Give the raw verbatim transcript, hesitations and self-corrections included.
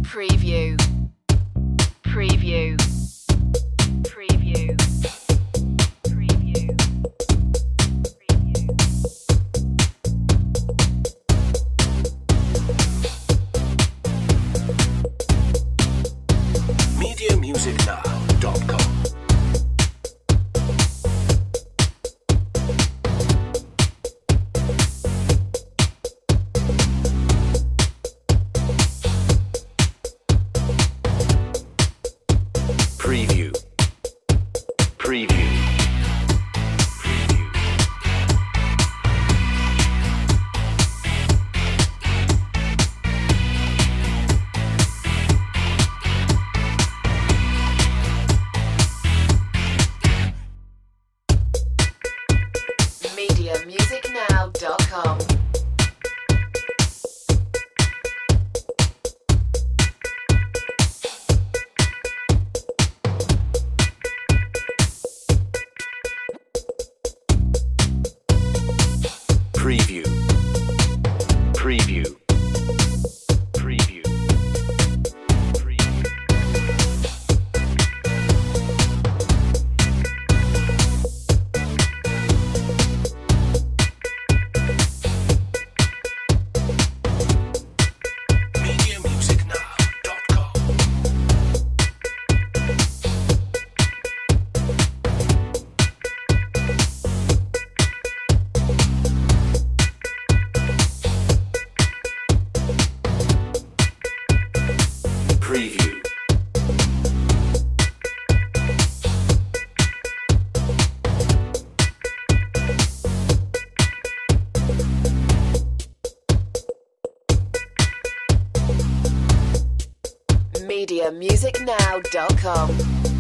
Preview. Preview. Preview. Preview. media music now dot com Preview. Preview. media music now dot com. Preview. Preview. Preview. Preview. media music now dot com Preview. media music now dot com.